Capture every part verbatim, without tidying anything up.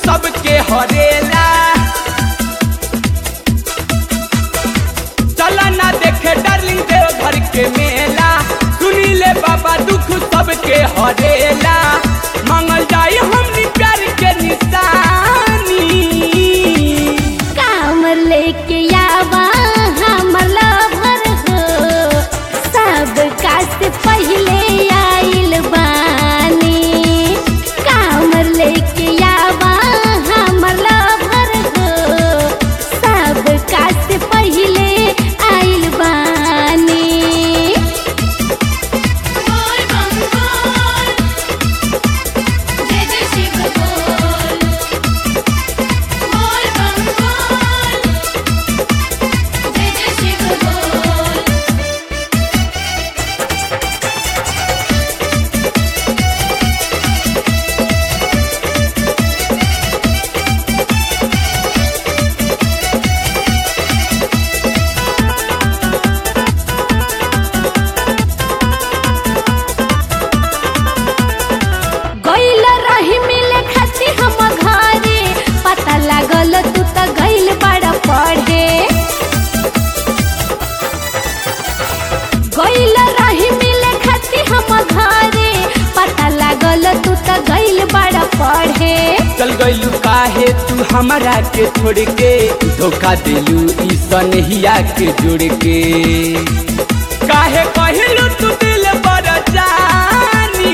सबके हरेला। चला ना देखे डार्लिंग देवघर के मेला, सुनी ले बाबा दुख सबके हरेला। मांगल जाई हमनी प्यार के निशानी, कामर लेके आवा हमर लवर हो, सब कास पहले आइल बानी। कामर लेके आवा हमर लवर हो, सब कास पहले आइल बानी। बोल बम बोल, जय जय शिव बोल। बोल बम बोल, जय जय शिव बोल। गइल रही मिले खाती हम घरे, पता लागल तू त गइल बड़ा पढ़े। गइल रही मिले खाती हम घरे, पता लागल तू त गइल बड़ा पढ़े। चल गइलू काहे तू हमरा के छोड़ के, धोखा दिलू ई सनहिया के जोड़ के। काहे कहिलू तू दिल बड़ जानी,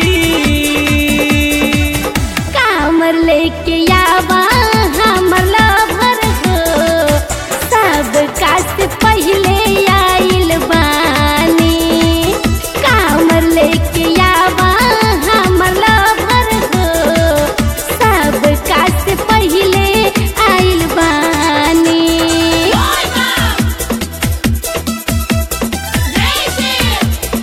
कामर लेके आवा हमर लवर हो, सब कास पहले आइल बानी। कामर लेके आवा हमर लवर हो, सब कास पहले आइल बानी। बोल बम, जय शिव।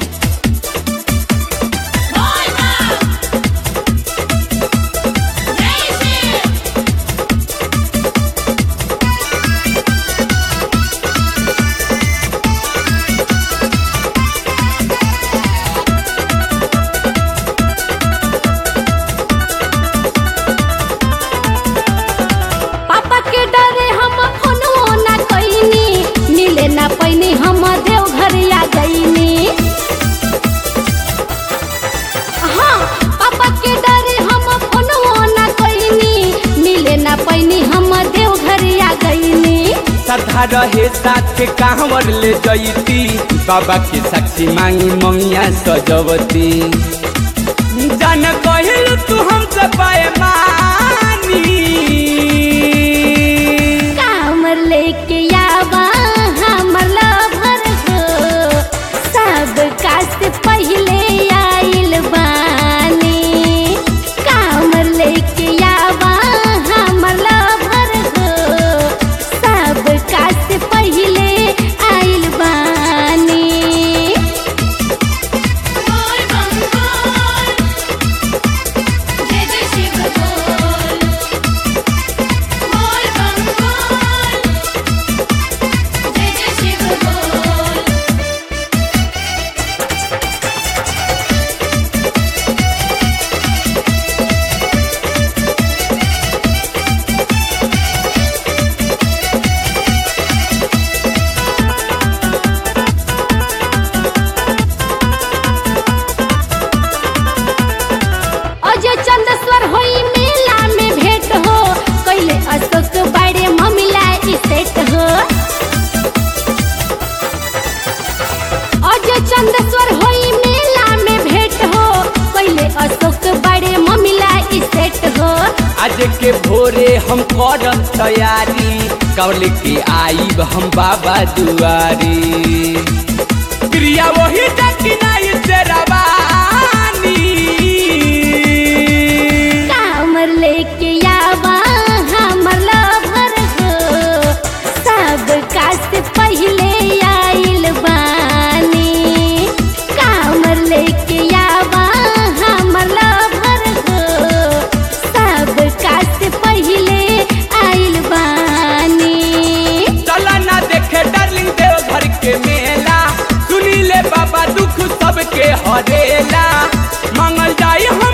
बोल बम, जय शिव। पापा के डरे हम फोनो ना कइनी, मिले ना पैनी हम देवघर आ गइनी। हाँ, पापा के डरे हम फोनो ना कइनी, मिले ना पैनी हम देवघर आ गइनी। सधा रहे साथ के कांवर ले जईती, बाबा के साक्षी मांगी मंगिया सजवती। जान कहिलू तू हमसे पाए मानी, कामर लेके आवा हमर लवर हो, सब कास पहले आइल बानी। कामर लेके आवा हमर लवर हो, सब कास पहले आइल बानी। बोल बम बोल, जय जय शिव बोल। बोल बम बोल, जय जय शिव बोल। अजय चंदेश्वर होई मेला में भेंट हो, कैले अशोक बड़े ममिला ई सेट हो। अजय चंदेश्वर होई मेला में भेंट हो, कैले अशोक बड़े ममिला ई सेट हो। आज के भोरे हम करम तैयारी, कवल के आईब हम बाबा दुआरी। क्रिया वही डकिनाई से रवानी, कामर लेके आवा हमर लवर हो, सब कास पहले आइल बानी। कामर लेके आवा हमर लवर हो, सब कास पहले आइल बानी। चला ना देखे डार्लिंग देवघर के मेला, सुनी ले बाबा दुख सबके हरेला। मांगल जाई हम